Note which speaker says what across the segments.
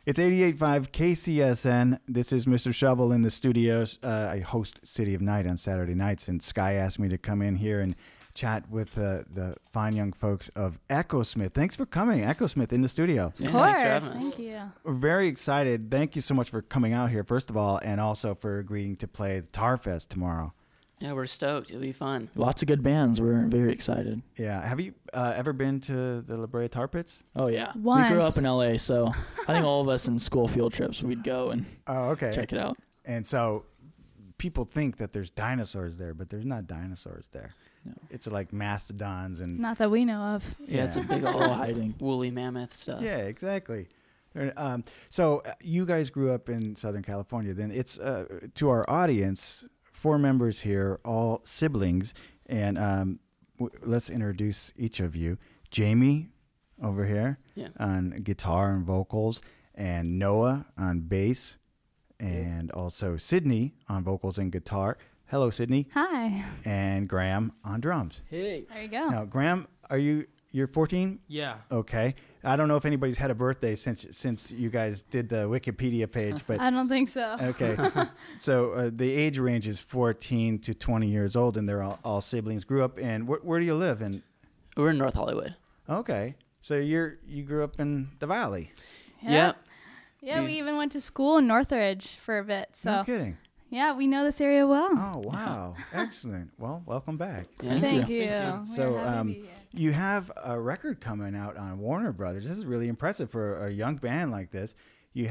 Speaker 1: It's 88.5 KCSN. This is Mr. Shovel in the studios. I host City of Night on Saturday nights, and Sky asked me to come in here and chat with the fine young folks of Echosmith. Thanks for coming, Echosmith, in the studio.
Speaker 2: Of course.
Speaker 3: Thanks for having us.
Speaker 2: Thank you.
Speaker 1: We're very excited. Thank you so much for coming out here, first of all, and also for agreeing to play the Tar Fest tomorrow.
Speaker 3: Yeah, we're stoked. It'll be fun.
Speaker 2: Lots of good bands. We're very excited.
Speaker 1: Yeah. Have you ever been to the La Brea Tar Pits?
Speaker 2: Oh, yeah.
Speaker 4: Once.
Speaker 2: We grew up in L.A., so I think all of us in school field trips, we'd go and check it out.
Speaker 1: And so people think that there's dinosaurs there, but there's not dinosaurs there.
Speaker 2: No.
Speaker 1: It's like mastodons and...
Speaker 4: Not that we know of.
Speaker 3: Yeah, it's a big
Speaker 2: All
Speaker 3: old
Speaker 2: hiding.
Speaker 3: woolly mammoth stuff.
Speaker 1: Yeah, exactly. So you guys grew up in Southern California. Then it's to our audience, 4 members here, all siblings, and let's introduce each of you. Jamie over here on guitar and vocals, and Noah on bass, and also Sydney on vocals and guitar. Hello, Sydney.
Speaker 4: Hi.
Speaker 1: And Graham on drums.
Speaker 5: Hey.
Speaker 4: There you go.
Speaker 1: Now, Graham, you're 14?
Speaker 5: Yeah.
Speaker 1: Okay. I don't know if anybody's had a birthday since you guys did the Wikipedia page, but
Speaker 4: I don't think so.
Speaker 1: okay. So the age range is 14 to 20 years old, and they're all siblings. Grew up in where do you live in?
Speaker 3: We're in North Hollywood.
Speaker 1: Okay. So you grew up in the Valley.
Speaker 3: Yeah.
Speaker 4: Yeah, we even went to school in Northridge for a bit. So
Speaker 1: No kidding.
Speaker 4: yeah, we know this area well.
Speaker 1: Oh wow, excellent. Well, welcome back.
Speaker 3: Yeah.
Speaker 4: Thank you.
Speaker 3: Thank
Speaker 4: We're
Speaker 1: So,
Speaker 4: happy to be here.
Speaker 1: You have a record coming out on Warner Brothers. This is really impressive for a young band like this. You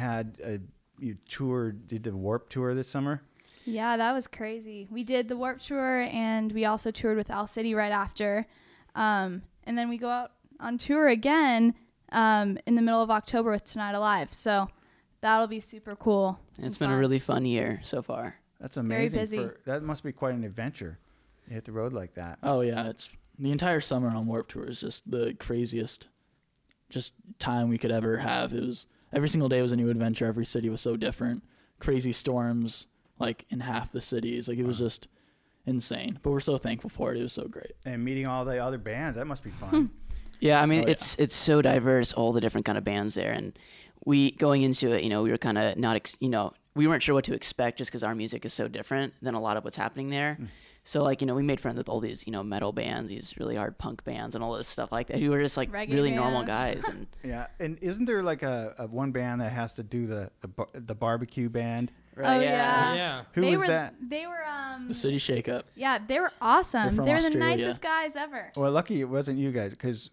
Speaker 1: did the Warp Tour this summer.
Speaker 4: Yeah, that was crazy. We did the Warped Tour, and we also toured with Owl City right after. And then we go out on tour again in the middle of October with Tonight Alive. So that'll be super cool.
Speaker 3: It's been a really fun year so far.
Speaker 1: That's amazing.
Speaker 4: busy.
Speaker 1: That must be quite an adventure. You hit the road like that.
Speaker 2: Oh, yeah. It's the entire summer on Warped Tour is just the craziest time we could ever have. It was every single day was a new adventure. Every city was so different. Crazy storms, like in half the cities. Like it was just insane. But we're so thankful for it. It was so great.
Speaker 1: And meeting all the other bands, that must be fun.
Speaker 3: Yeah, I mean,
Speaker 2: Oh, yeah.
Speaker 3: it's so diverse, all the different kind of bands there. And we, going into it, we were kind of we weren't sure what to expect just because our music is so different than a lot of what's happening there. So, we made friends with all these, metal bands, these really hard punk bands and all this stuff like that, who were just,
Speaker 4: Reggae
Speaker 3: really normal
Speaker 4: bands.
Speaker 3: guys. And
Speaker 1: Yeah, and isn't there like a one band that has to do the barbecue band?
Speaker 4: Oh, yeah.
Speaker 5: Yeah.
Speaker 1: Who
Speaker 4: they
Speaker 1: was
Speaker 4: were,
Speaker 1: that?
Speaker 4: They were,
Speaker 2: The city shakeup.
Speaker 4: yeah, they were awesome.
Speaker 2: They're from
Speaker 4: They were the
Speaker 2: Australia.
Speaker 4: nicest guys ever.
Speaker 1: Well, lucky it wasn't you guys, because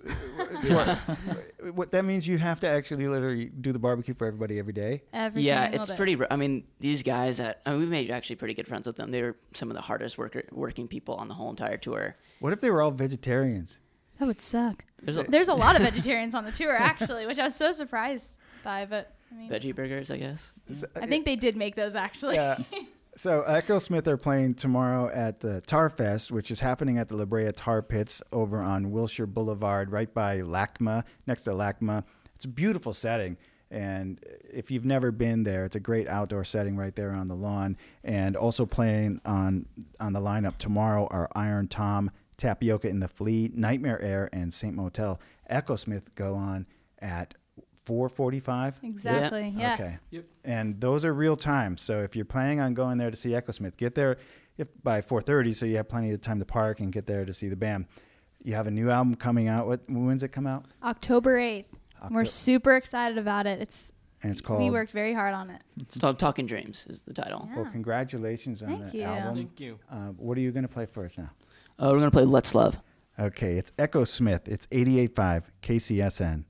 Speaker 1: what that means you have to actually literally do the barbecue for everybody every day.
Speaker 4: Every
Speaker 3: yeah,
Speaker 4: single
Speaker 3: it's
Speaker 4: day.
Speaker 3: pretty. I mean, these guys we made actually pretty good friends with them. They were some of the hardest working people on the whole entire tour.
Speaker 1: What if they were all vegetarians?
Speaker 4: That would suck.
Speaker 3: There's
Speaker 4: There's a lot of vegetarians on the tour, actually, which I was so surprised by. But I mean,
Speaker 3: veggie burgers, I guess.
Speaker 4: I think they did make those, actually.
Speaker 1: Yeah. So Echosmith are playing tomorrow at the Tar Fest, which is happening at the La Brea Tar Pits over on Wilshire Boulevard, right by LACMA, next to LACMA. It's a beautiful setting. And if you've never been there, it's a great outdoor setting right there on the lawn. And also playing on the lineup tomorrow are Iron Tom, Tapioca in the Flea, Nightmare Air, and Saint Motel. Echosmith go on at 4:45.
Speaker 4: Exactly. Yes.
Speaker 1: Okay.
Speaker 5: Yep.
Speaker 1: And those are real times. So if you're planning on going there to see Echosmith, get there by 4:30 so you have plenty of time to park and get there to see the band. You have a new album coming out. When's it come out?
Speaker 4: October 8th. We're super excited about it.
Speaker 1: And it's called...
Speaker 4: We worked very hard on it.
Speaker 3: It's called Talking Dreams is the title.
Speaker 1: Well, congratulations on
Speaker 4: Thank
Speaker 1: the
Speaker 4: you.
Speaker 1: album.
Speaker 5: Thank you.
Speaker 1: What are you going to play for us now?
Speaker 3: We're gonna play Let's Love.
Speaker 1: Okay, it's Echosmith. It's 88.5 KCSN.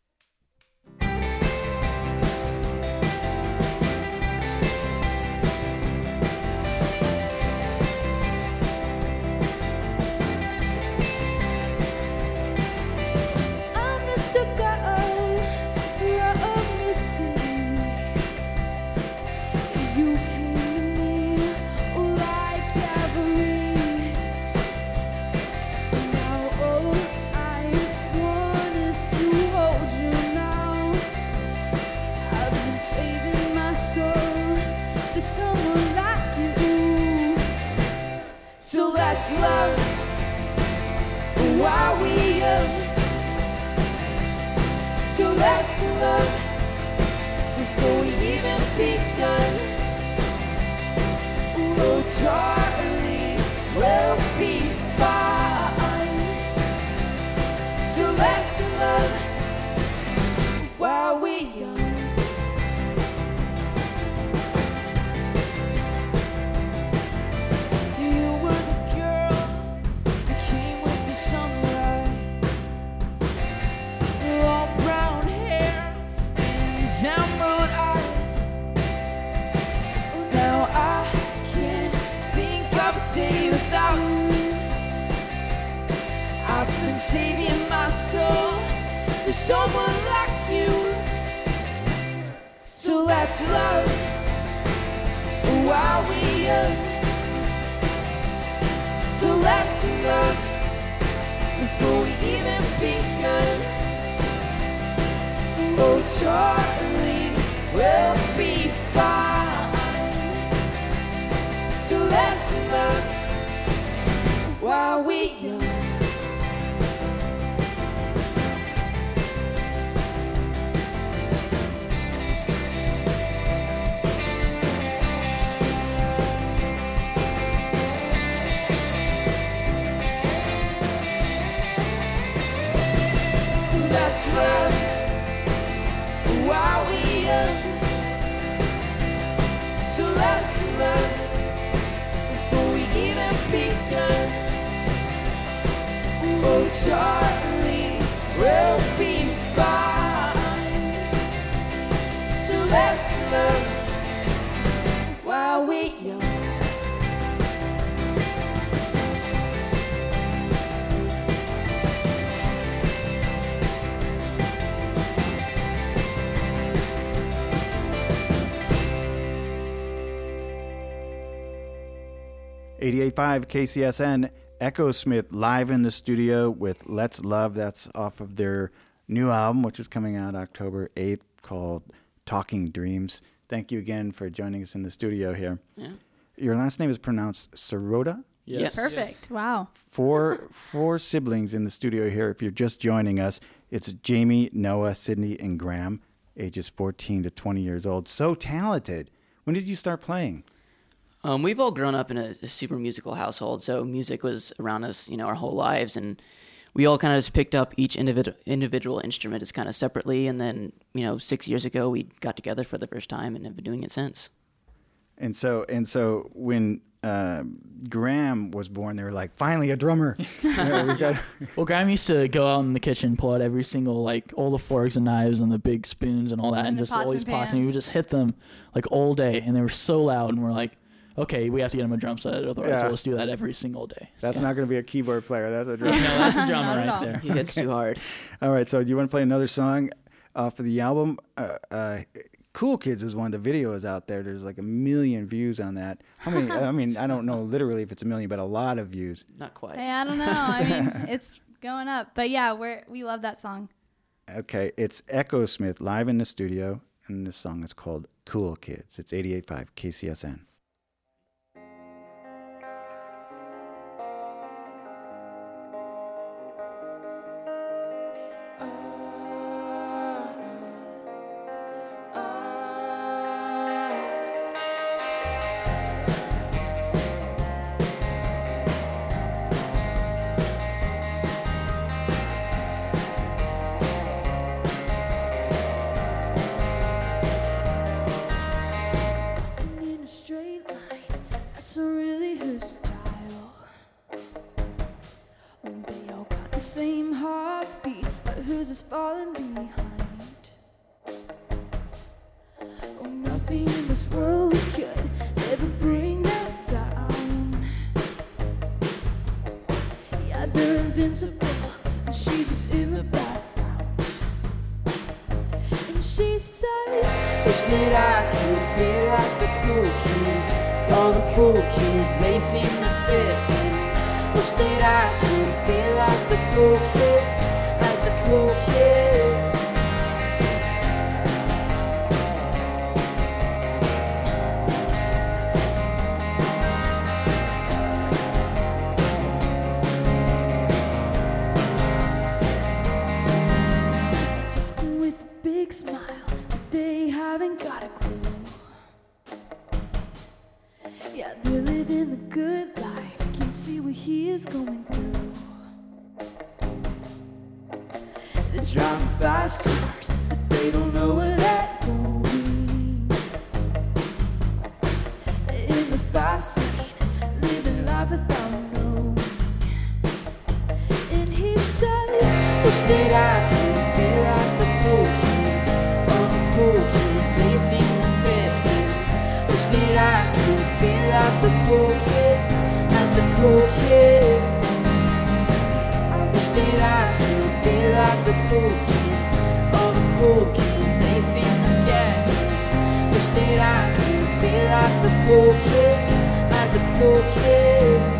Speaker 6: I'm just a girl from the city. You came to me like cavalry. Now all I want is to hold you now. I've been saving my soul for someone like you. So let's love while we young. So let's love darling, we'll be fine. So let's love while we're young. You were the girl who came with the sunlight, long brown hair and emerald eyes. Now I can't think of a day without you. I've been saving my soul for someone like you. So let's love while we're young. So let's love before we even begun. Oh, darling, we'll be fine. So let's love while we're young. So let's love while we're young. So let's love before we even begun. Oh, darling, we'll be fine. So let's love while we're young.
Speaker 1: .88.5 KCSN, Echo Smith live in the studio with Let's Love. That's off of their new album, which is coming out October 8th, called Talking Dreams. Thank you again for joining us in the studio here.
Speaker 3: Yeah.
Speaker 1: Your last name is pronounced Sirota?
Speaker 3: Yes.
Speaker 4: Perfect. Wow.
Speaker 1: Four siblings in the studio here. If you're just joining us, it's Jamie, Noah, Sydney, and Graham, ages 14 to 20 years old. So talented. When did you start playing?
Speaker 3: We've all grown up in a super musical household, so music was around us, our whole lives, and we all kind of just picked up each individual instrument as kind of separately, and then, 6 years ago we got together for the first time and have been doing it since.
Speaker 1: And so when Graham was born, they were like, finally a drummer.
Speaker 2: Well, Graham used to go out in the kitchen, pull out every single, all the forks and knives and the big spoons and all that, and
Speaker 4: the
Speaker 2: just all
Speaker 4: pots
Speaker 2: these
Speaker 4: and
Speaker 2: pots, and we
Speaker 4: pans.
Speaker 2: would just hit them, all day, and they were so loud, and we're like, okay, we have to get him a drum set, otherwise
Speaker 1: Yeah.
Speaker 2: we'll just do that every single day.
Speaker 1: That's not going to be a keyboard player. That's a drummer.
Speaker 2: No, that's a drummer
Speaker 4: Not at
Speaker 2: right
Speaker 4: all.
Speaker 2: there.
Speaker 3: He hits too hard.
Speaker 1: All right, so do you want to play another song off of the album? Cool Kids is one of the videos out there. There's 1 million views on that. How many? I mean, I don't know literally if it's 1 million, but a lot of views.
Speaker 3: Not quite.
Speaker 4: Hey, I don't know. I mean, it's going up. But yeah, we love that song.
Speaker 1: Okay, it's Echo Smith live in the studio, and this song is called Cool Kids. It's 88.5 KCSN.
Speaker 6: Walking in a straight line, that's not really her style. They all got the same heartbeat, but hers is falling behind. Oh, nothing in this world could ever bring them down. Yeah, they're invincible, and she's just in the background. And she says, wish that I could be like the cool kids. 'Cause all the cool kids, they seem to fit in. Wish that I could be like the cool kids, like the cool kids. Talking with a big smile, but they haven't got a clue. Yeah, they're living he is going through. They're driving fast cars, but they don't know where they're going. In the fast lane, living life without knowing. And he says, wish that I could be like the cool kids. All the cool kids, they seem to fit in. Wish that I could be like the cool kids, like the cool kids. I wish that I could be like the cool kids. All the cool kids, they seem to get in. Wish that I could be like the cool kids, like the cool kids.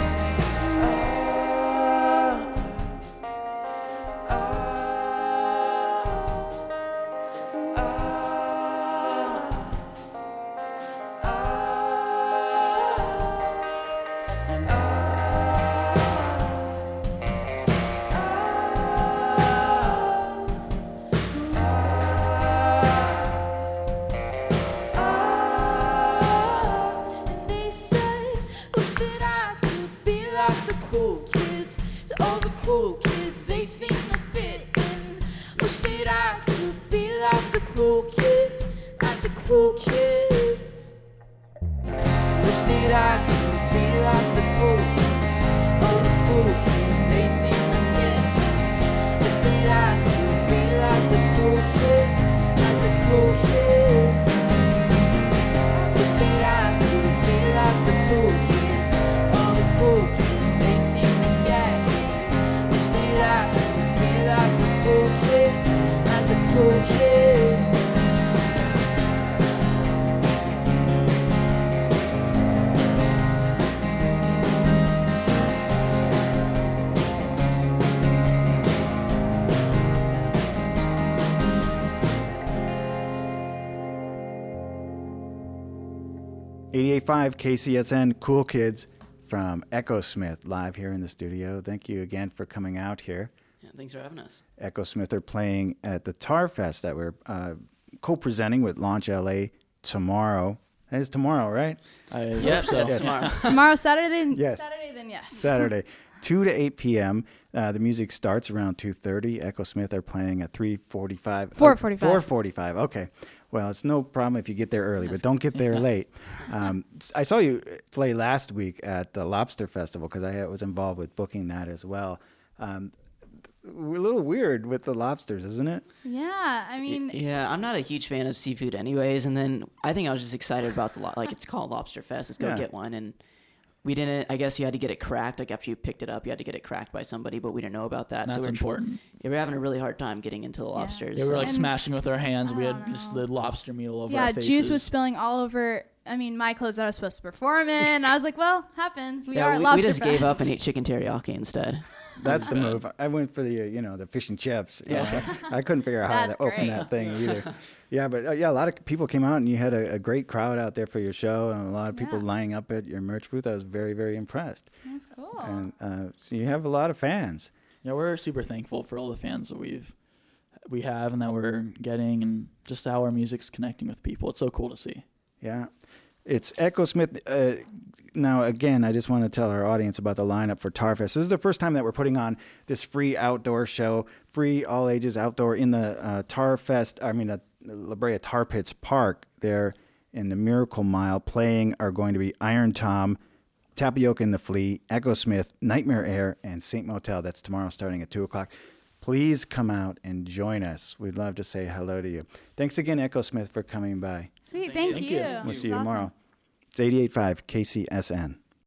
Speaker 1: KCSN Cool Kids from Echo Smith live here in the studio. Thank you again for coming out here.
Speaker 3: Yeah, thanks for having us.
Speaker 1: Echo Smith are playing at the Tar Fest that we're co-presenting with Launch LA tomorrow. It is tomorrow, right?
Speaker 3: Yep, so
Speaker 1: Yes.
Speaker 3: tomorrow.
Speaker 4: Tomorrow, Saturday?
Speaker 1: Yes.
Speaker 4: Saturday, then yes.
Speaker 1: Saturday, 2 to 8 p.m. The music starts around 2:30. Echo Smith are playing at 3:45.
Speaker 4: 4:45.
Speaker 1: 4:45. Okay. Well, it's no problem if you get there early, but don't get there late. I saw you play last week at the Lobster Festival because I was involved with booking that as well. A little weird with the lobsters, isn't it?
Speaker 4: Yeah, I mean,
Speaker 3: Yeah, I'm not a huge fan of seafood anyways, and then I think I was just excited about like it's called Lobster Fest. Let's go get one, and we didn't. I guess you had to get it cracked. Like after you picked it up, you had to get it cracked by somebody, but we didn't know about that.
Speaker 2: That's important.
Speaker 3: We were having a really hard time getting into the lobsters.
Speaker 2: Yeah, we were like
Speaker 4: And-
Speaker 2: smashing with our hands. We
Speaker 4: I
Speaker 2: had
Speaker 4: don't
Speaker 2: just
Speaker 4: know.
Speaker 2: the lobster meat all over
Speaker 4: yeah,
Speaker 2: our faces.
Speaker 4: juice was spilling all over. I mean, my clothes that I was supposed to perform in. I was like, well, happens. We are at
Speaker 3: we
Speaker 4: Lobster
Speaker 3: just
Speaker 4: Fest.
Speaker 3: gave up and ate chicken teriyaki instead.
Speaker 1: That's the move. I went for the fish and chips.
Speaker 3: Yeah.
Speaker 1: I couldn't figure out how
Speaker 4: That's
Speaker 1: to open
Speaker 4: great.
Speaker 1: that thing either. Yeah, but a lot of people came out and you had a great crowd out there for your show and a lot of people
Speaker 4: Yeah.
Speaker 1: lining up at your merch booth. I was very, very impressed.
Speaker 4: That's cool.
Speaker 1: And so you have a lot of fans.
Speaker 2: Yeah, we're super thankful for all the fans that we have and that we're getting, and just how our music's connecting with people. It's so cool to see.
Speaker 1: Yeah. It's Echo Smith. Now, again, I just want to tell our audience about the lineup for Tar Fest. This is the first time that we're putting on this free outdoor show, free all ages outdoor in the La Brea Tar Pits Park there in the Miracle Mile. Playing are going to be Iron Tom, Tapioca and the Flea, Echo Smith, Nightmare Air, and Saint Motel. That's tomorrow starting at 2 o'clock. Please come out and join us. We'd love to say hello to you. Thanks again, Echo Smith, for coming by.
Speaker 4: Sweet, thank
Speaker 2: Thank
Speaker 4: you.
Speaker 2: you.
Speaker 1: We'll
Speaker 4: That's
Speaker 1: see you
Speaker 4: awesome.
Speaker 1: tomorrow. It's 88.5 KCSN.